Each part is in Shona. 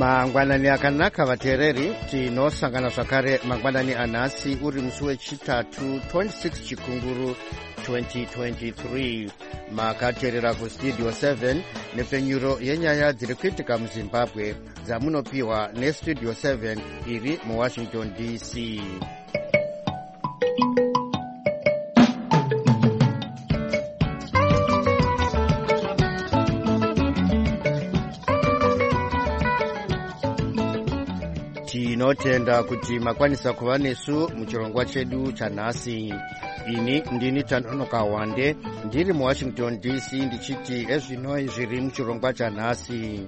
mangwanani akanaka vateereri, tinosangana zvakare mangwanani anhasi uri musi wechitatu 26 chikunguru 2023. makateerera kustudio 7 nepfenyuro yenyaya dziri kuitika muzimbabwe dzamunopiwa nestudio 7 iri muwashington dc. tinotenda kuti makwanisa kuva nesu muchirongwa chedu chanhasi. ini ndini Tanonoka Wande ndiri muwashington dc ndichiti ezvinoi zviri muchirongwa chanhasi.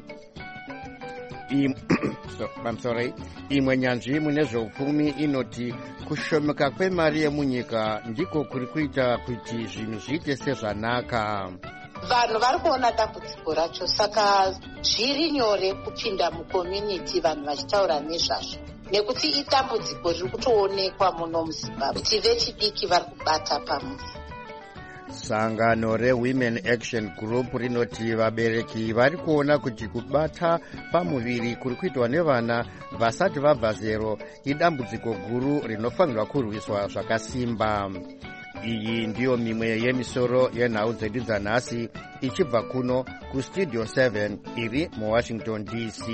imwe nyanzvi mune zveupfumi inoti kushomeka kwemari yemunyika ndiko kuri kuita kuti zvinhu zviite sezvanaka. vanhu vari kuona dambudziko racho, saka zviri nyore kupinda mucommunity vanhu vachitaura nezvazvo, nekuti idambudziko riri kutoonekwa muno muzimbabwe kuti vechidiki vari kubata pamuzi. sangano rewomen action group rinoti vabereki vari kuona kuti kubata pamuviri kuri kuitwa nevana vasati vabva zero idambudziko guru rinofanirwa kurwiswa zvakasimba. iyi ndiyo mimwe yemisoro yenhau dzedu dzanhasi ichibva kuno kustudio 7 iri muwashington dc.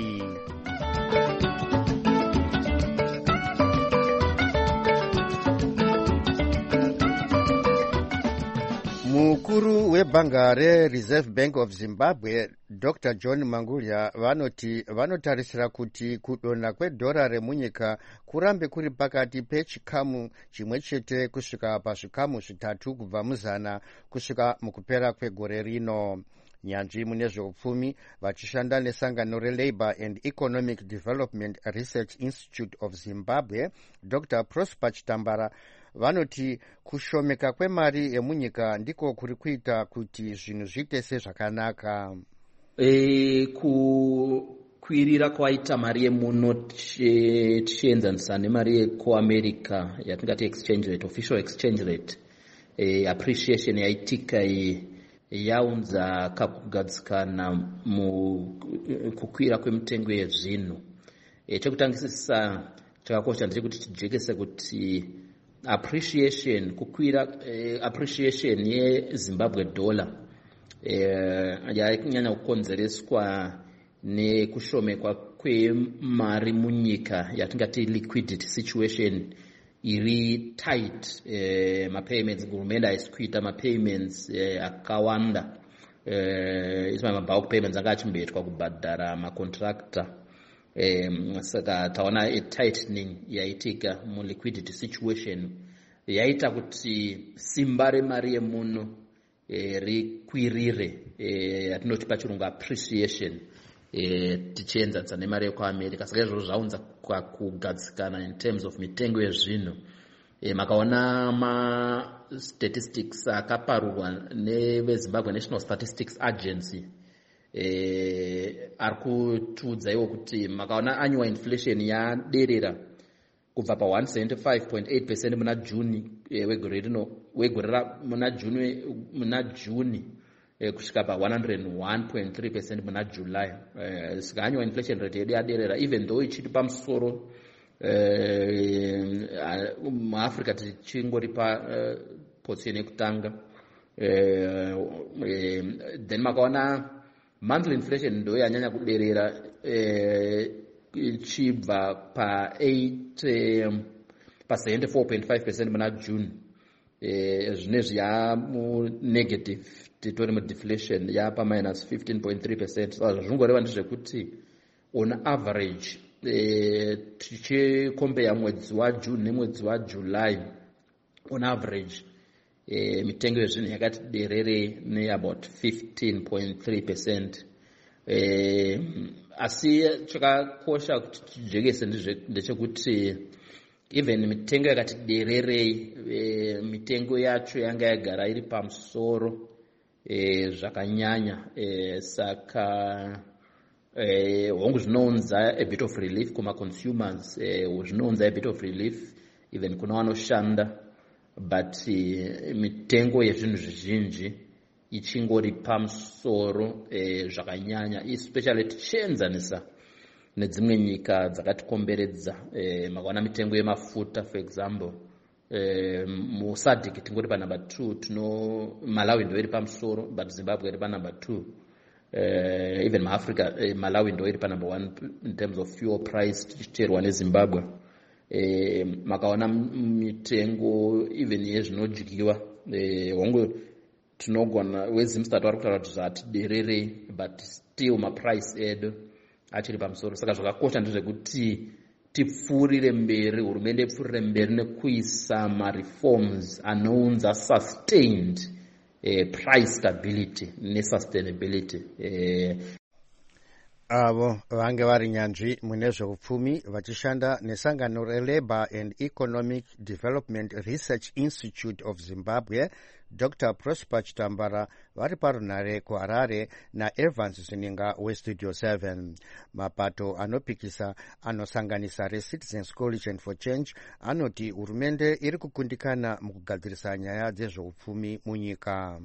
mukuru webhanga rereserve bank of zimbabwe dr john mangulya vanoti vanotarisira kuti kudonha kwedhora remunyika kurambe kuri pakati pechikamu chimwe chete kusvika pazvikamu zvitatu kubva muzana kusvika mukupera kwegore rino. nyanzvi mune zveupfumi vachishanda nesangano relabour and economic development research institute of zimbabwe dr prosper chitambara vanoti kushomeka kwemari yemunyika ndiko kuri kuita kuti zvinhu zviite sezvakanaka. kukwirira kwaita mari yemuno tichienzanisa nemari yekuamerica yatingati exchange rate, official exchange rate, appreciation yaitika yaunza kakugadzikana mukukwira kwemitengo yezvinhu. chekutangisisa chakakosha ndechekuti tijekese kuti appreciation yezimbabwe dollar yainyanya kukonzereswa nekushomekwa kwemari munyika yatingati liquidity situation iri tight. mapayments hurumende haisi kuita mapayments akawanda, isma mabulk payments anga achimboitwa kubhadhara macontractor. saka taona tightening yaitika muliquidity situation yaita kuti simba remari yemuno rikwirire, yatinoti pachirungu appreciation, tichienzanisa nemari yekuamerica. saka izvozvo zvaunza kugadzikana in terms of mitengo yezvinhu. makaona ma-statistics akaparurwa nevezimbabwe national statistics agency ari kutiudza iwo kuti makaona annual inflation yaderera kubva pa 175.8% muna juni wegore rino, muna juni kusvika pa 101.3% muna july. saka annual inflation rate yedu yaderera, even though ichiri pamusoro muafrica tichingori position yekutanga. then makaona monthly inflation ndo yanyanya kuderera, ichibva pa 74.5% muna june. zvinezvi yamunegative, titori mudeflation yapa minus 15.3%. saka zvingoreva ndezvekuti on average tichikombeya mwedzi wajune nemwedzi wajuly, on average mitengo yezvinhu yakati derere neabout 15.3%. asi chakakosha kuti tijekese ndechekuti even mitengo yakati dererei, mitengo yacho yanga yagara iri pamusoro zvakanyanya. saka hongu zvinounza a bit of relief kuma-consumers, zvinounza a bit of relief even kuna vanoshanda, but mitengo yezvinhu zvizhinji ichingori pamusoro zvakanyanya, especially tichienzanisa nedzimwe nyika dzakatikomberedza. Makaona mitengo yemafuta for example, musadc tingori panumber 2, tino Malawi ndo iri pamusoro but Zimbabwe iri panumber 2. Even muAfrica Malawi ndo iri panumber 1 in terms of fuel price tichiterwa neZimbabwe. Makaona mitengo even yezvinodyiwa, wangu tinogona weZimstat vari kutaura kuti zvatidererei but still maprice edu achiri pamusoro. Saka zvakakosha ndezvekuti tipfuurire mberi, hurumende ipfuurire mberi nekuisa reforms anounza sustained price stability nesustainability. Avo vange vari nyanzvi mune zveupfumi vachishanda nesangano reLabour and Economic Development Research Institute of Zimbabwe, Dr. Prosper Chitambara vari parunhare kuHarare naEvans Zininga weStudio 7. Mapato anopikisa anosanganisa reCitizens Coalition for Change anoti hurumende iri kukundikana mukugadzirisa nyaya dzezveupfumi munyika.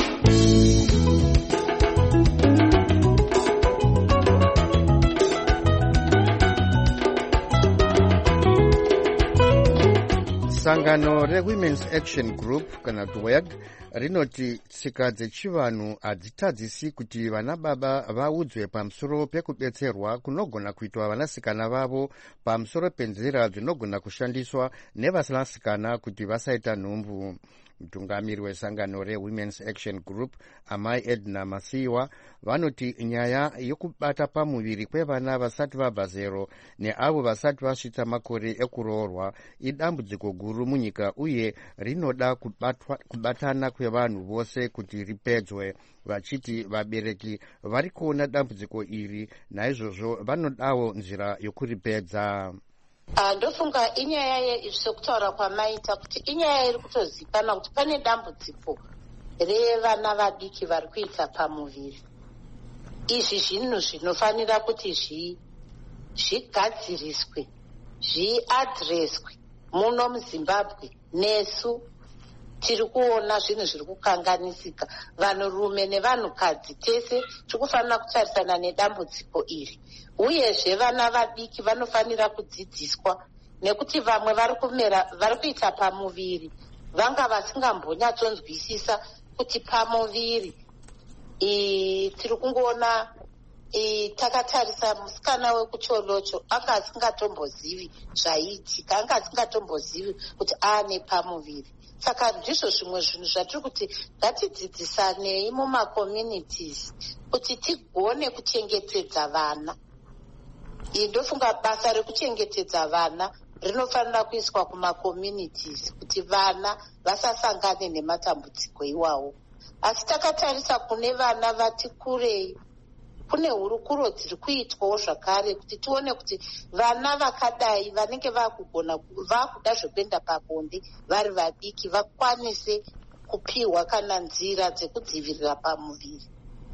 Sangano reWomen's Action Group kana DWAG rinoti tsika dzechivanhu hadzitadzisi kuti vana baba vaudzwe pamusoro pekubetserwa kunogona kuitwa vanasikana vavo pamusoro penzira dzinogona kushandiswa nevanasikana kuti vasaita nhumbu. Mutungamiri wesangano reWomen's Action Group Amai Edna Masiwa vanoti nyaya yokubata pamuviri kwevana vasati vabva zero neavo vasati vasvitsa makore ekuroorwa idambudziko guru munyika uye rinoda kubatana kwevanhu vose kuti ripedzwe. Vachiti vabereki vari kuona dambudziko iri, naizvozvo vanodawo nzira yokuripedza. Ndofunga inyaya sekutaura kwamaita kuti inyaya iri kutozikanwa kuti pane dambudziko revana vadiki vari kuita pamuviri. Izvi zvinhu zvinofanira kuti zvigadziriswe, zviadhireswe muno muZimbabwe. Nesu tiri kuona zvinhu zviri kukanganisika, vanhurume nevanhukadzi tese tiri kufanira kutarisana nedambudziko iri. Uyezve vana vadiki vanofanira kudzidziswa, nekuti vamwe vari kuita pamuviri vanga vasingambonyatsonzwisisa kuti pamuviri. Tiri kungoona takatarisa musikana wekucholocho anga asingatombozivi zvaiitika, anga asingatombozivi kuti aane pamuviri. Saka ndizvo zvimwe zvinhu zvatiri kuti ngatidzidzisanei mumaCommunities kuti tigone kuchengetedza vana. Ndofunga basa rekuchengetedza vana rinofanira kuiswa kumaCommunities kuti vana vasasangane nematambudziko iwawo. Asi takatarisa kune vana vati kurei, kune hurukuro dziri kuitwawo zvakare kuti tione kuti vana vakadai vanenge vakuda zvekuenda pabonde vari vadiki vakwanise kupiwa kana nzira dzekudzivirira pamuviri.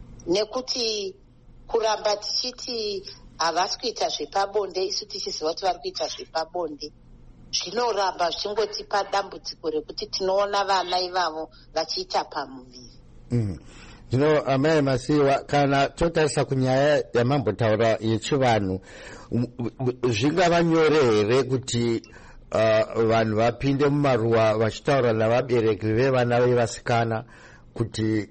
Nekuti kuramba tichiti havasi kuita zvepabonde isu tichiziva kuti vari kuita zvepabonde, zvinoramba zvichingotipa dambudziko rekuti tinoona vana ivavo vachiita pamuviri. Zvino Amai Masiwa, kana totarisa kunyaya yamambotaura yechivanhu, zvingava nyore here kuti vanhu vapinde mumaruwa vachitaura navabereki vevana vevasikana kuti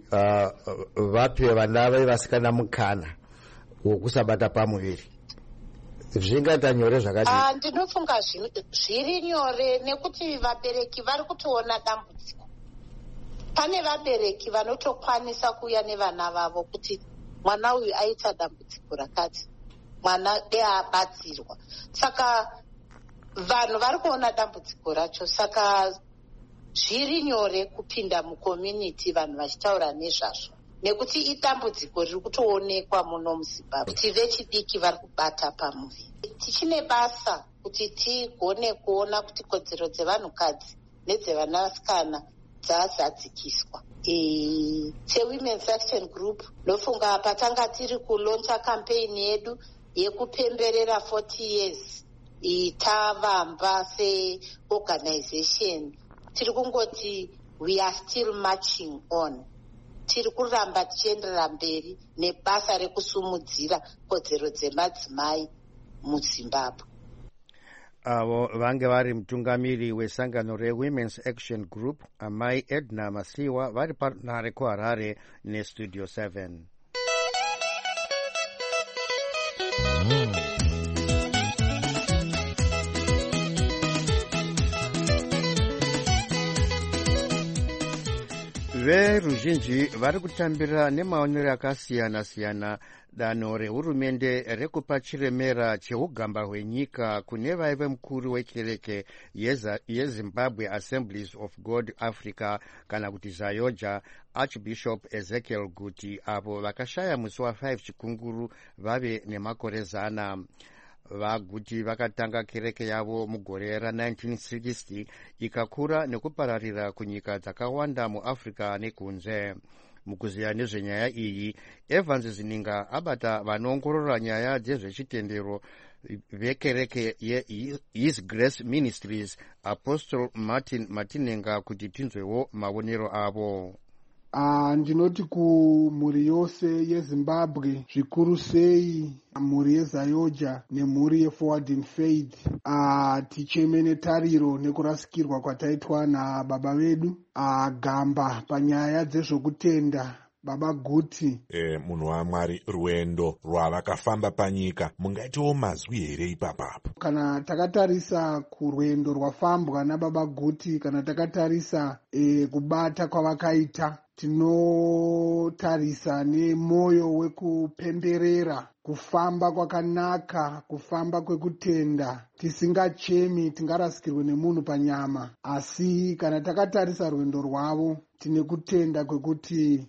vape vana vevasikana mukana wokusabata pamuviri? Zvingaita nyore zvakadii? Ndinofunga zviri nyore nekuti vabereki vari kutoona dambudziko. Pane vabereki vanotokwanisa kuuya nevana vavo kuti mwana uyu aita dambudziko rakati, mwana abatsirwa. Saka vanhu vari kuona dambudziko racho, saka zviri nyore kupinda muCommunity vanhu vachitaura nezvazvo, nekuti idambudziko riri kutoonekwa muno muZimbabwe kuti vechidiki vari kubata pamuviri. Tichine basa kuti tigone kuona kuti kodzero dzevanhukadzi nedzevanasikana dzazadzikiswa. SeWomen's Action Group ndofunga patanga tiri kuloncha campaign yedu yekupemberera 40 years tavamba seorganization, tiri kungoti we are still marching on. Tiri kuramba tichienderera mberi nebasa rekusumudzira kodzero dzemadzimai muzimbabwe. Avo vange vari mutungamiri wesangano reWomen's Action Group amai Edna Masiwa vari panhare kuHarare neStudio 7. Veruzhinji vari kutambira nemaonero akasiyana-siyana danho rehurumende rekupa chiremera cheugamba hwenyika kune vaive mukuru wekereke yeZimbabwe Assemblies of God Africa kana kuti Zayoja Archbishop Ezekiel Guti avo vakashaya musi wa5 chikunguru vave nemakore 100. Vaguti vakatanga kereke yavo mugore ra1960 ikakura nekupararira kunyika dzakawanda muAfrica nekunze. Mukuziya nezvenyaya iyi, Evans Zininga abata vanoongorora nyaya dzezvechitendero vekereke yeHis Grace Ministries Apostle Martin Matinenga kuti tinzwewo maonero avo. Ndinoti kumhuri yose yeZimbabwe, zvikuru sei mhuri yeZayoja nemhuri yeForward in Faith, ticheme netariro nekurasikirwa kwataitwa nababa vedu gamba panyaya dzezvokutenda. Baba Guti, munhu waMwari, rwendo rwavakafamba panyika mungaitiwo mazwi here ipapapo? Kana takatarisa kurwendo rwafambwa nababa Guti, kana takatarisa kubata kwavakaita, tinotarisa nemoyo wekupemberera, kufamba kwakanaka, kufamba kwekutenda, tisingachemi tingarasikirwe nemunhu panyama. Asi kana takatarisa rwendo rwavo, tine kutenda kwekuti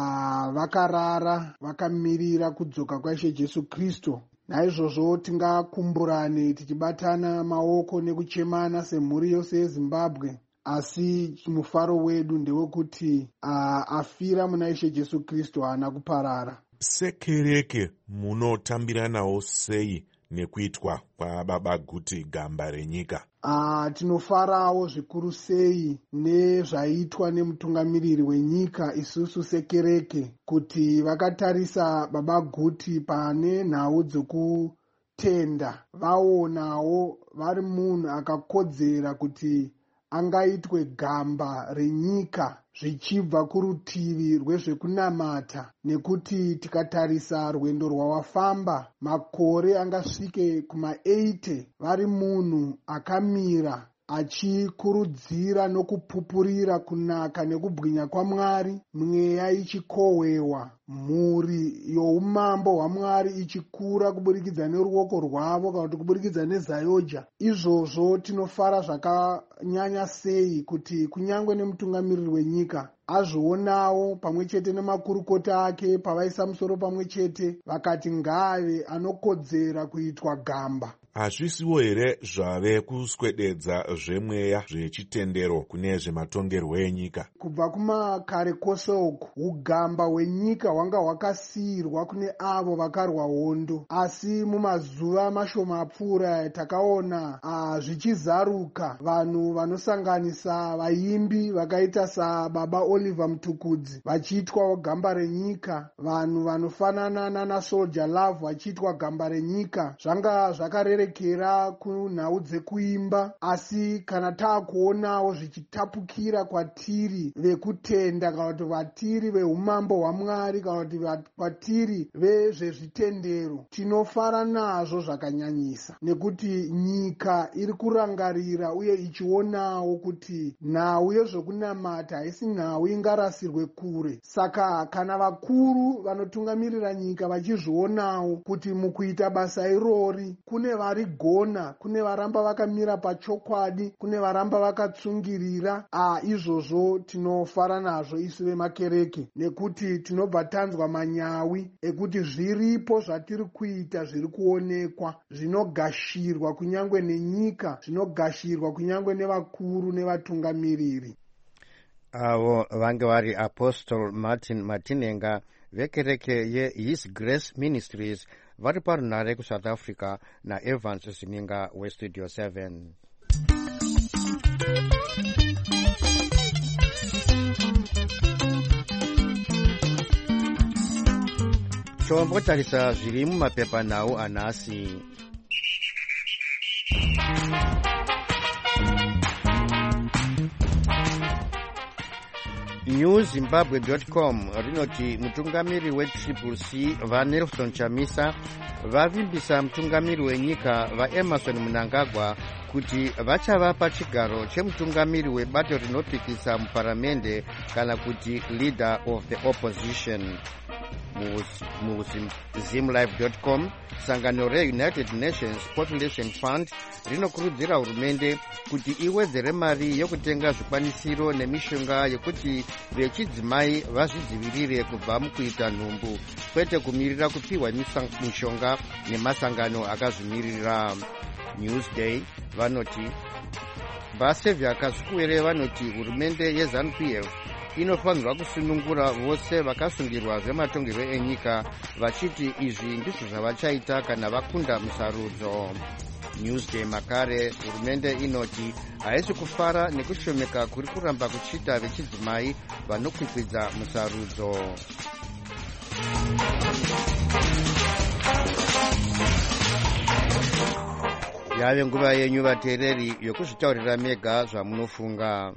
vakarara vakamirira kudzoka kwaIshe Jesu Kristu. Naizvozvo tingakumburane tichibatana maoko nekuchemana semhuri yose yeZimbabwe, asi mufaro wedu ndewekuti afira muna Ishe Jesu Kristu haana kuparara. Sekereke munotambiranawo sei nekuitwa kwababa Guti gamba renyika? Tinofarawo zvikuru sei nezvaitwa nemutungamiriri wenyika isusu sekereke, kuti vakatarisa baba Guti pane nhau dzokutenda, vaonawo vari munhu akakodzera kuti angaitwe gamba renyika zvichibva kurutivi rwezvekunamata, nekuti tikatarisa rwendo rwawafamba makore angasvike kuma80, vari munhu akamira achikurudzira nokupupurira kunaka nekubwinya kwaMwari, mweya ichikohwewa, mhuri youmambo hwaMwari ichikura kuburikidza neruoko rwavo kana kuti kuburikidza neZayoja. Izvozvo tinofara zvakanyanya sei kuti kunyangwe nemutungamiriri wenyika azvionawo pamwe chete nemakurukota ake pavaisa musoro pamwe chete vakati ngaave anokodzera kuitwa gamba. Hazvisiwo here zvave kuswededza zvemweya zvechitendero kune zvematongerwo enyika? Kubva kumakare kwose uku, ugamba hwenyika hwanga hwakasiyirwa kune avo vakarwa hondo, asi mumazuva mashoma apfuura takaona zvichizaruka vanhu vanosanganisa vaimbi vakaita sababa Oliver Mutukudzi vachiitwawo gamba renyika, vanhu vanofanana nana Soldier Love vachiitwa gamba renyika. Zvanga zvakarerekera kunhau dzekuimba, asi kana taakuonawo zvichitapukira kwatiri vekutenda, kana kuti vatiri veumambo hwaMwari, kana kuti kwatiri vezvezvitendero, tinofara nazvo zvakanyanyisa, nekuti nyika iri kurangarira uye ichionawo kuti nhau yezvokunamata haisi nhau ingarasirwe kure. Saka kana vakuru vanotungamirira nyika vachizvionawo kuti mukuita basa irori kune vari gona, kune varamba vakamira pachokwadi, kune varamba vakatsungirira, izvozvo tinofara nazvo isu vemakereke, nekuti tinobva tanzwa manyawi ekuti zviripo zvatiri kuita zviri kuonekwa, zvinogashirwa kunyangwe nenyika, zvinogashirwa kunyangwe nevakuru nevatungamiriri. Avo vange vari Apostle Martin Matinenga vekereke yeHis Grace Ministries vari parunhare kuSouth Africa naEvans Zininga weStudio 7. Tombotarisa zviri mumapepanhau anhasi. newzimbabwe.com rinoti mutungamiri weCCC vaNelson Chamisa vavimbisa mutungamiri wenyika vaEmerson Mnangagwa kuti vachavapa chigaro chemutungamiri webato rinopikisa muparamende kana kuti leader of the opposition. Zimlife.com sangano reUnited Nations Population Fund rinokurudzira hurumende kuti iwedzere mari yokutenga zvikwanisiro nemishonga yekuti vechidzimai vazvidzivirire kubva mukuita nhumbu kwete kumirira kupiwa mishonga nemasangano akazvimirira. Newsday vanoti vasevhi kazvikwere vanoti hurumende yeZANU-PF inofanirwa kusunungura vose vakasungirwa zvematongerwo enyika vachiti izvi ndizvo zvavachaita kana vakunda musarudzo. Newsday makare hurumende inoti haisi kufara nekushomeka kuri kuramba kuchita vechidzimai vanokwikwidza musarudzo. Yave nguva yenyu vateereri yokuzvitaurira mega zvamunofunga.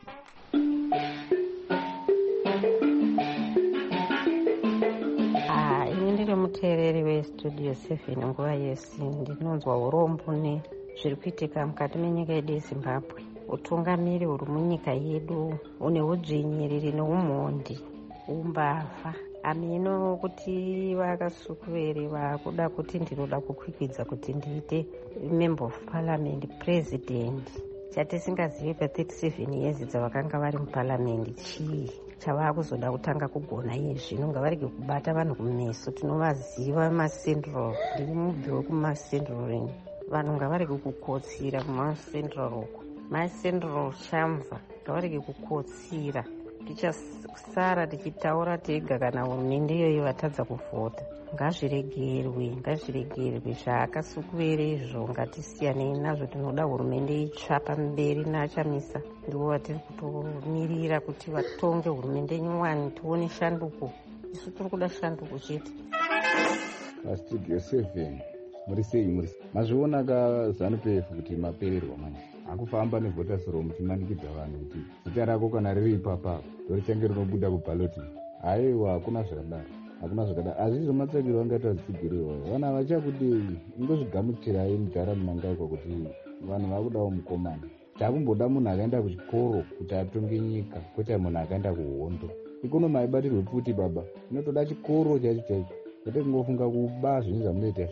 Muteereri westudio 7 nguva yese ndinonzwa urombo nezviri kuitika mukati menyika yedu yeZimbabwe. Utungamiri huri munyika yedu une udzvinyiriri neumhondi umbavha. Amino kuti vakasukuvere vakuda kuti ndinoda kukwikwidza kuti ndiite member of parliament president. Chatisingazivi pa37 years dzavakanga vari muparliament chii chavakuzoda kutanga kugona iye zvino ngavarege kubata vanhu kumeso. Tinovaziva maCentral, ndiri mubvi wekumaCentral. Vanhu ngavarege kukotsira kumaCentral uko. MaCentral shamva ngavarege kukotsira. Tichasara tichitaura tega kana hurumende iyoyo vatadza kuvhota. Ngazviregerwe zvaakasukuvere izvo ngatisiyanei nazvo. Tinoda hurumende itsva pamberi naChamisa ndivo vatiri kutomirira kuti vatonge hurumende nyuwani tione shanduko. Isu tiri kuda shanduko chete. Studio 7 muri sei? Mazviona kaZANU-PF kuti mapererwa manje akufamba nevhota soro muchimanikidza vanhu kuti zita rako kana riri ipapa ndorichange rinobuda kubhaloti. Haiwa, hakuna zvakadaro. Azvizvo matsvagiro angaita zvichigirirwa vana vachakudei. Ingozvigamuchirai mugara Mnangagwa kuti vanhu vakudawo mukomana. Takumboda munhu akaenda kuchikoro kuti atonge nyika, kwete munhu akaenda kuhondo. Ikonomi haibatirwe futi baba, inotoda chikoro chaicho kwete kungofunga kuba zvinhu zvamunoita.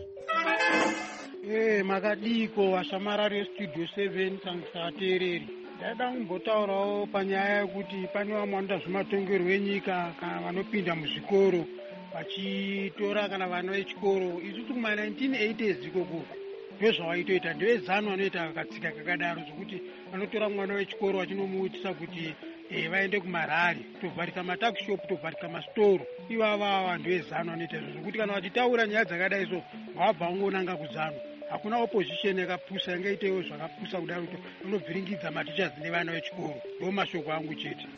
Makadiko vashamarari vestudio 7 sangisateereri. Ndaida kumbotaurawo panyaya yekuti pane vamwe vanoita zvematongerwo enyika kana vanopinda muzvikoro vachitora kana vana vechikoro. Isusu kuma1980s ikoko ndozvavaitoita. NdeveZANU vanoita kakatsika kakadaro zvokuti vanotora mwana wechikoro vachinomuitisa kuti vaende kumarari, tovharika matakishop, tovharika masitoro. Ivava ndeveZANU vanoita izvo zvokuti kana vachitaura nyaya dzakadai so wabva ungonanga kuZANU. Hakuna opposition yakapusa yangaitewo zvakapusa kudaro kuti unobviringidza matichers nevana vechikoro. Ndo mashoko angu chete.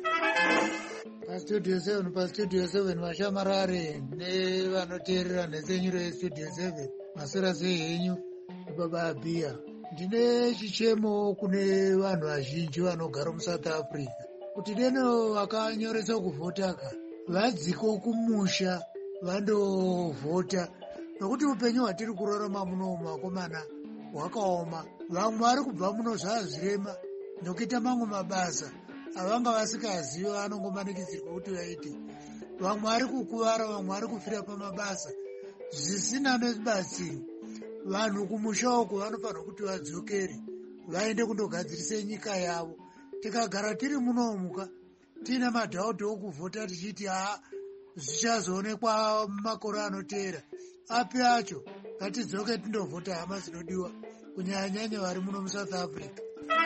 Pastudio 7 vashamarare nevanoteerera nhesenyuro yestudio 7 masora sei henyu baba Abhiya. Ndine chichemo kune vanhu vazhinji vanogara muSouth Africa kuti deno vakanyoresa kuvhotaka vadziko kumusha vandovhota, nokuti upenyu hwatiri kurarama muno mumakomana hwakaoma. Vamwe vari kubva muno zvazvirema nokuita mamwe mabasa avanga vasikazivi vanongomanikidzirwa kuti vaite. Vamwe vari kukuvara, vamwe vari kufira pamabasa zvisina nebatsiro. Vanhu kumusha uko vanofanira kuti vadzokere vaende kundogadzirise nyika yavo. Tikagara tiri munomuka tiine madhaudha okuvhota tichiti zvichazoonekwa makore anoteera. Api acho ngatidzoke tindovhota hama dzinodiwa kunyanya vari muno muSouth Africa.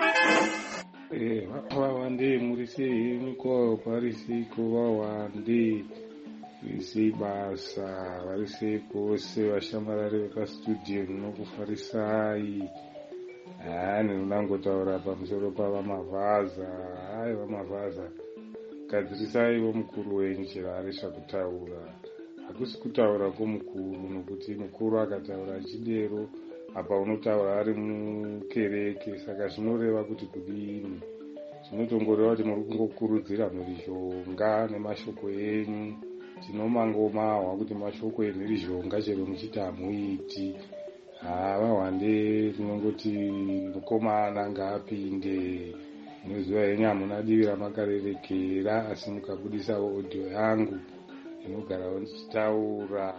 Vawande muri sei mukoro parisiko vawande visi basa varisei pose vashamarari vekastudio rinokufarisai. Ndinonangotaura pamusoro pavamavhaza. Vamavhaza gadzirisaiwo mukuru wenyu chero zvakutaura. Hakusi kutaura kwomukuru, nokuti mukuru akataura chidero apa unotaura ari mukereke, saka zvinoreva kuti kudini. tinotongoreva kuti muri kungokurudzira mhirizhonga nemashoko enyu. Tinomangomahwa kuti mashoko emhirizhonga chero muchiti hamuiti. Vahwande tinongoti mukomana ngaapinde. Muzuva yenyu hamuna divi ramakarerekera, asi mukabudisawo audio yangu inogarawo ndichitaura.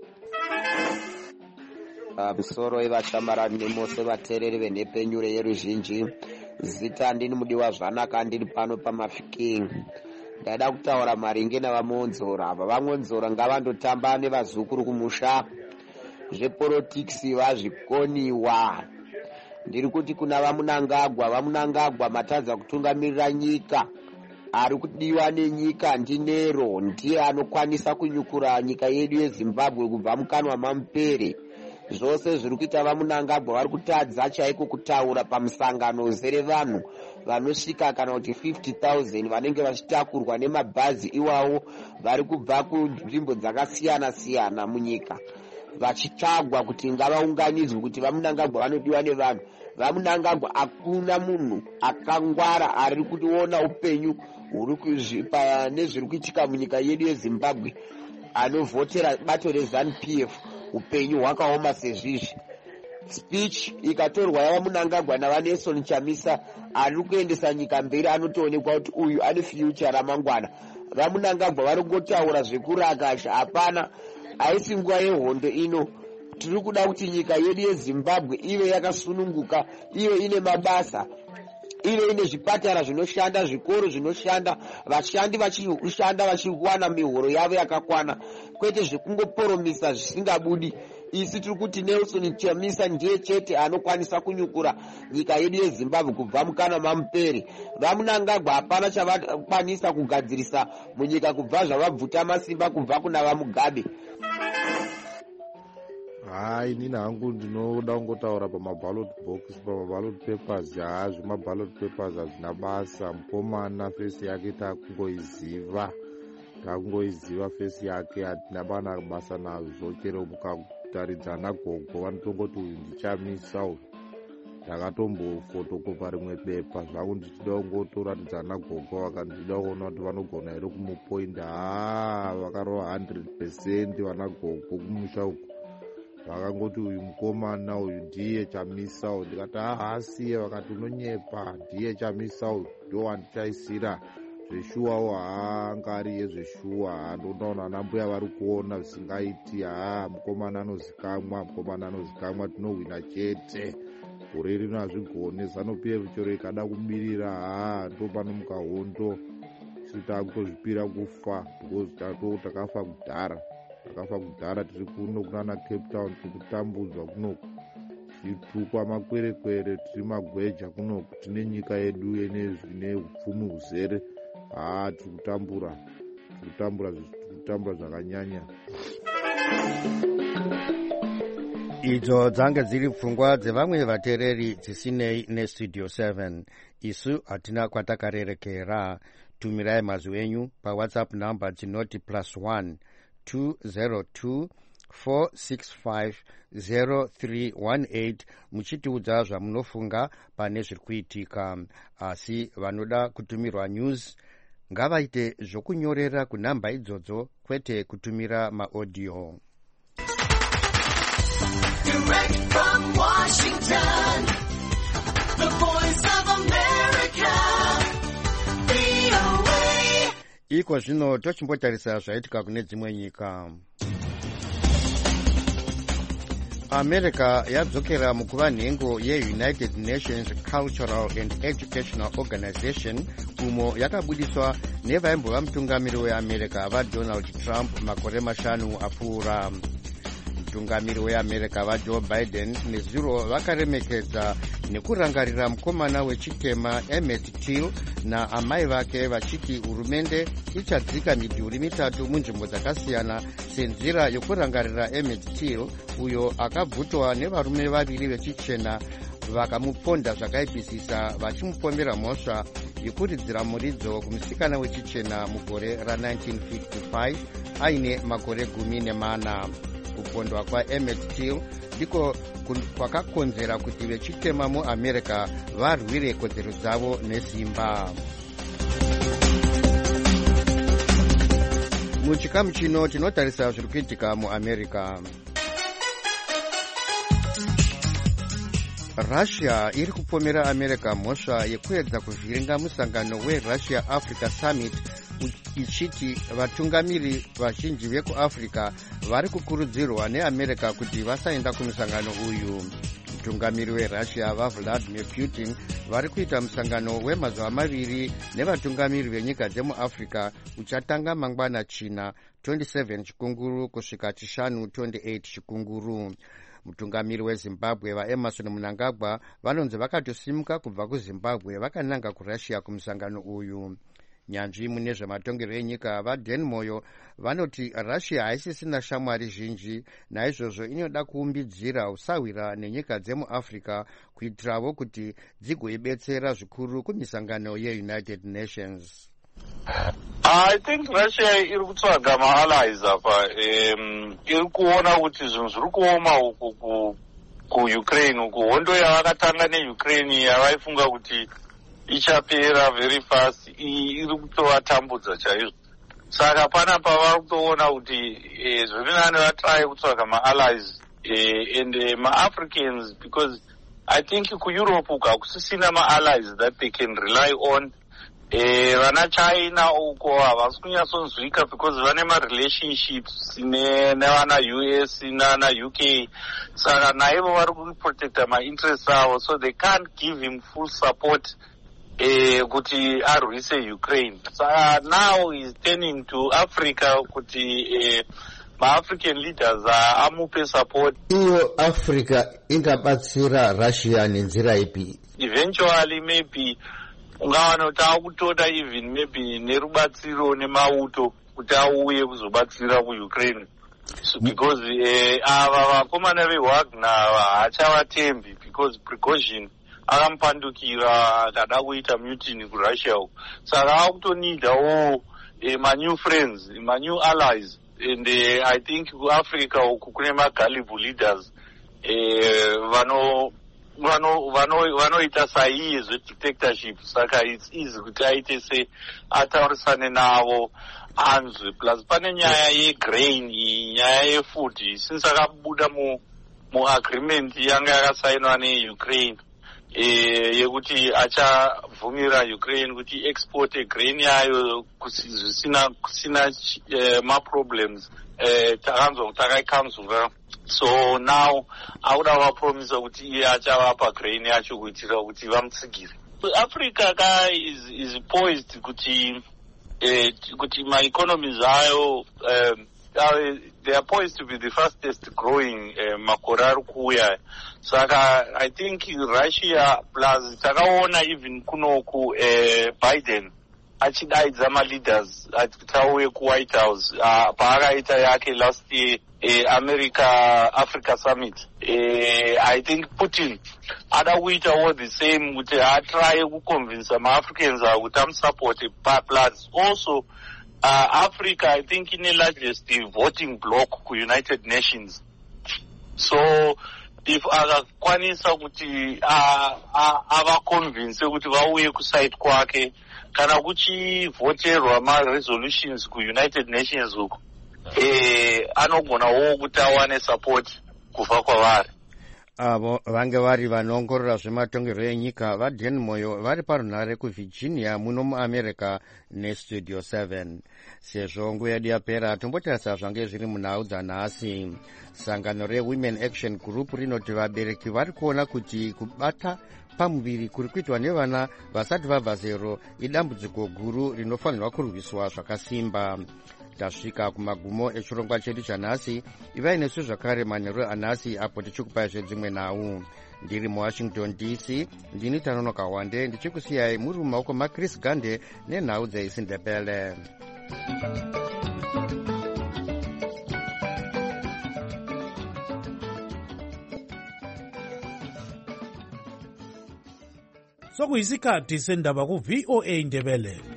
Musoro ivashamarani nemose vateereri venhepenyure yeruzhinji. Zita ndini mudiwa zvanaka, ndiri pano pamafiking. Ndaida kutaura maringe navamonzora. Ava vamonzora ngavandotamba nevazukuru kumusha. Zvepolitics vazvikoniwa. Ndiri kuti kuna vamunangagwa matadza kutungamirira nyika. Ari kudiwa nenyika ndinero, ndiye anokwanisa kunyukura nyika yedu yeZimbabwe kubva mukanwa mamupere. Zvose zviri kuita vamunangagwa vari kutadza chaiko kutaura pamusangano uzere vanhu vanosvika kana kuti 50,000 vanenge vachitakurwa nemabhazi iwawo vari kubva kunzvimbo dzakasiyana siyana munyika vachitsvagwa kuti ngavaunganidzwe kuti vamunangagwa vanodiwa nevanhu. Vamunangagwa hakuna munhu akangwara ari kuona upenyu nezviri kuitika munyika yedu yeZimbabwe anovhotera bato reZANU-PF. Upenyu hwakaoma sezvizvi. Speech ikatorwa yavamunangagwa navaNelson Chamisa ari kuendesa nyika mberi, anotoonekwa kuti uyu ane future ramangwana. Vamunangagwa vari kungotaura zvekurakasha, hapana. Haisi nguva yehondo ino. Tiri kuda kuti nyika yedu yeZimbabwe ive yakasununguka, ive ine mabasa, ive ine zvipatara zvinoshanda, zvikoro zvinoshanda, vashandi vachishanda vachiwana mihoro yavo yakakwana, kwete zvekungoporomisa zvisingabudi. Isi tiri kuti Nelson Chamisa ndiye chete anokwanisa kunyukura nyika yedu yeZimbabwe kubva mukanwa mamupere. Vamunangagwa hapana chavakwanisa kugadzirisa munyika kubva zvavabvuta masimba kubva kuna vaMugabe. Inini hangu ndinoda kungotaura pamaballot box, pamaballot papers. Zvemaballot papers hazvina basa. Mukomana fesi yake takungoiziva fesi yake, hatina bana basa nazvo. Chero mukataridzana gogo vanotongoti uyu ndiChamisa uyu. Ndakatombofotokopa rimwe bepa zvangu ndichida kungotoratidzana gogo, vakandida kuona kuti vanogona here kumupoinda. Vakarova 100% vana gogo kumusha uku. Vakangoti uyu mukomana uyu ndiye Chamisa uyu. Ndikati asiye, vakati unonyepa, ndiye Chamisa uyu ndo wandichaisira zveshuwawo. Haangari yezveshuwa, ndonaona anambuya vari kuona zvisingaiti. Mukomana anozikamwa, tinohwina chete. Gore rino hazvigone. ZANU-PF chero ikada kubirira, ndo panomuka hondo. Isi takutozvipira kufa because takafa kudhara. Tiri kuno kunana Cape Town, tiri kutambudzwa kunoku, tichitukwa makwerekwere, tiri magweja kunoku. Tine nyika yedu ine upfumi huzere. Tiri kutambura zvakanyanya. Idzo dzange dziri pfungwa dzevamwe vateereri dzisinei neStudio 7. Isu hatina kwatakarerekera. Tumirai mazwi enyu paWhatsApp number dzinoti +1 202 465 0318 muchitiudza zvamunofunga pane zviri kuitika. Asi vanoda kutumirwa news ngavaite zvokunyorera kunhamba idzodzo, kwete kutumira maaudio. Direct from Washington, the voice of America, VOA. Iko zvino tochimbotarisa zvaitika kune dzimwe nyika. America yadzokera mukuva nhengo yeUnited Nations Cultural and Educational Organization, umo yakabudiswa nevaimbova mutungamiri weAmerica vaDonald Trump makore mashanu apfuura. Mutungamiri weAmerica vaJoe Biden nezuro vakaremekedza nekurangarira mukomana wechitema Emmett Till naamai vake vachiti hurumende ichadzika midhuri mitatu munzvimbo dzakasiyana senzira yokurangarira Emmett Till, uyo akabvutwa nevarume vaviri vechichena vakamuponda zvakaipisisa vachimupomera mhosva yekuridzira muridzo kumusikana wechichena mugore ra1955 aine makore 14. kupondwa kwaEmmett Till ndiko kwakakonzera kuti vechitema muamerica varwire kodzero dzavo nesimba. Muchikamu chino tinotarisa zviri kuitika muamerica. Russia iri kupomera America mhosva yekuedza kuvhiringa musangano weRussia Africa Summit ichiti vatungamiri vazhinji vekuAfrica vari kukurudzirwa neAmerica kuti vasaenda kumusangano uyu. Mutungamiri weRussia vaVladimir Putin vari kuita musangano wemazuva maviri nevatungamiri venyika dzemuAfrica uchatanga mangwana China 27 chikunguru kusvika chishanu 28 chikunguru. Mutungamiri weZimbabwe vaEmerson Mnangagwa vanonzi vakatosimuka kubva kuZimbabwe vakananga kuRussia kumusangano uyu. Nyanzvi mune zvematongerwo enyika vaDan Moyo vanoti Russia haisisina shamwari zhinji, naizvozvo inoda kuumbidzira usawira nenyika dzemuAfrica kuitiravo kuti dzigoibetsera zvikuru kumisangano yeUnited Nations. I think Russia iri kutsvaga ma-allies apa, iri kuona kuti zvinhu zviri kuoma uku kuUkraine uku. Hondo yavakatanga neUkraine yavaifunga kuti ichapera very fast iri kutovatambudza chaizvo. Saka panapa vari kutoona kuti zviri nani vatry kutsvaga ma-allies and ma-Africans, because I think kuEurope uku hakusisina ma-allies that they can rely on. Vana China uko havasi kunyatsonzwika because vane ma-relationships nevana US nana UK, saka naivo vari kuprotecta ma-interests avo, so they can't give him full support kuti arwise Ukraine. Saka now he's turning to Africa kuti ma-African leaders amupe support. Iyo Africa ingabatsira Russia nenzira ipi? Eventually maybe ungawana kuti akutoda even maybe nerubatsiro nemauto kuti auye kuzobatsira kuUkraine, because ava vakomana veWagner hachavatembi because Prigozhin akamupandukira akada kuita mutiny kuRussia uko. Saka akutonidawo ma-new friends, ma-new allies, and I think kuAfrica uku kune ma-gullible leaders vanoita saiye zvedictatorship, saka it's easy kuti aite se ataurisane navo anzwe. Plus pane nyaya yegrain, nyaya yefood, since akabuda muagreement yanga yakasainwa neUkraine yekuti achavhumira Ukraine kuti export grain yayo kusina ma-problems takaikanzura. So now akuda vapromisa kuti iye achavapa grain yacho kuitira kuti vamutsigire. Africa is poised kuti ma-economies ayo they are poised to be the fastest growing makore ari kuuya. Saka I think Russia plus takaona even kunoku Biden achidaidza ma-leaders kuti auye kuWhite House paakaita yake last year America-Africa Summit. I think Putin ada kuita all the same kuti atry kuconvince ma-Africans kuti amusupport. Plus also Africa I think ine largest voting bloc ku-United Nations. So if akakwanisa kuti avaconvince kuti vauye kuside kwake kana kuchivhoterwa ma-resolutions ku-United Nations uko, anogonawo kuti awane support kubva kwavari. Avo vange vari vanoongorora zvematongerwo enyika vaDan Moyo vari parunhare kuVirginia muno muAmerica neStudio 7. Sezvo nguva yedu yapera tombotarisa zvange zviri munhau dzanhasi. Sangano reWomen Action Group rinoti vabereki vari kuona kuti kubata pamuviri kuri kuitwa nevana vasati vabva zero idambudziko guru rinofanirwa kurwiswa zvakasimba. Tasvika kumagumo echirongwa chedu chanhasi. Ivai nesu zvakare manheru anhasi apo tichikupai zvedzimwe nhau. Ndiri muWashington DC, ndini Tanonoka Wande ndichikusiyai muri mumaoko maChris Gande nenhau dzeIsindebele. Sokuyisikhathi sendaba ku VOA Ndebele.